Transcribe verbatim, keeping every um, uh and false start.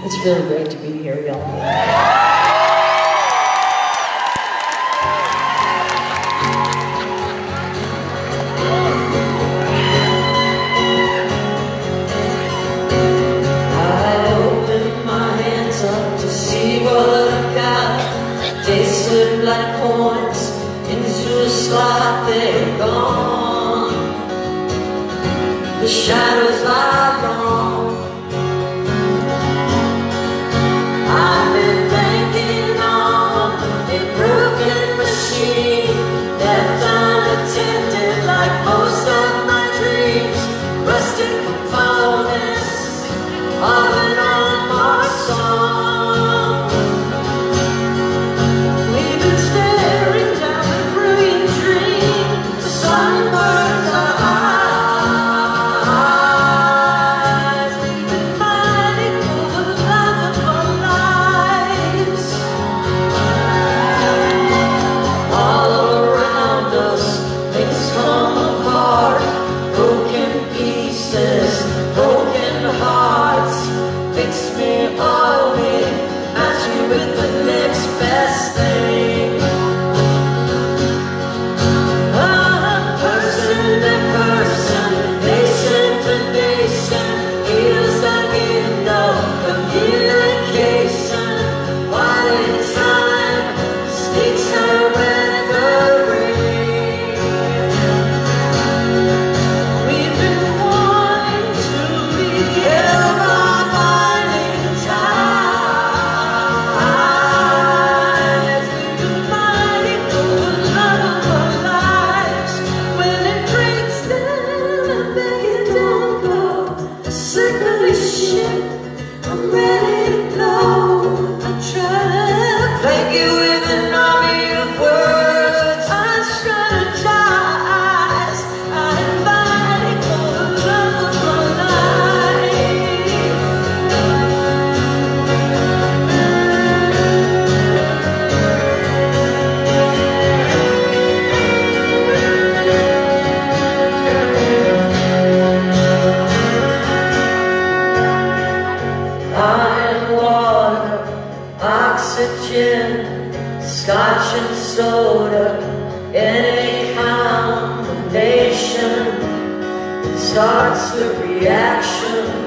It's really great to be here, y'all. Tasted like coins into a slot, they're gone. The shadows lie wrong. I've been banking on a broken machine left unattended like most of my dreams. Rusted components of an unmarked song. Oxygen, scotch and soda, any combination starts the reaction.